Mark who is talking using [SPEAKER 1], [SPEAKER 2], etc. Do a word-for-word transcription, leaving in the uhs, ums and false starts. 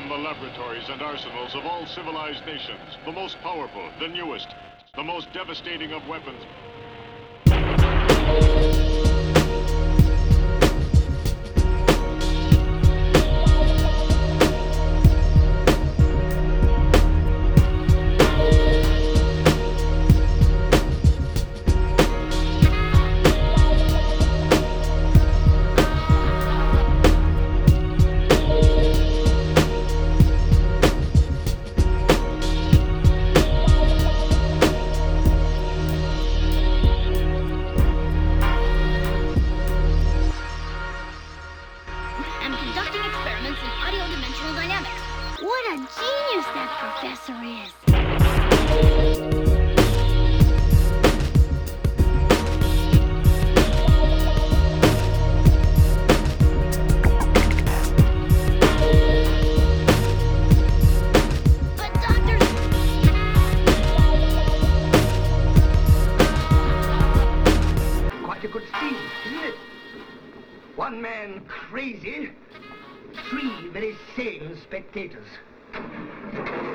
[SPEAKER 1] from the laboratories and arsenals of all civilized nations, the most powerful, the newest, the most devastating of weapons.
[SPEAKER 2] I'm conducting experiments in audio-dimensional dynamics. What a genius that professor is! But Doctor...
[SPEAKER 3] Quite a good scene, isn't it? One man crazy, three very sane spectators.